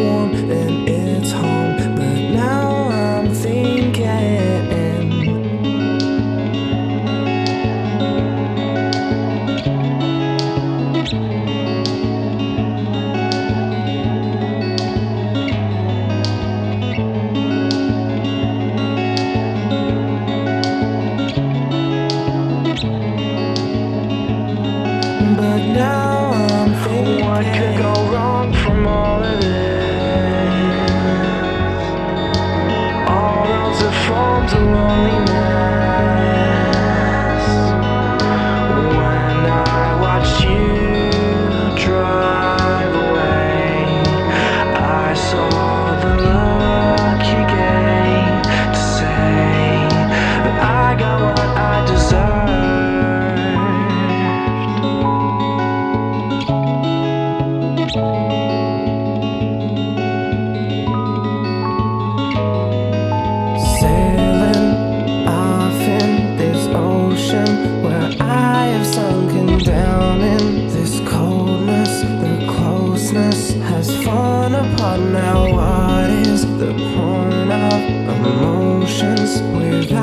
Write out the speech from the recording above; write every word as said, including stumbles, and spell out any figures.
warm and it's home. But now I'm thinking, but now I'm thinking, what could go wrong from all of this? All roads have formed to loneliness. When I watched you drive away, I saw the look you gave to say that I got what I deserve. Sailing off in this ocean where I have sunken down in this coldness. The closeness has fallen apart now. What is the point of emotions without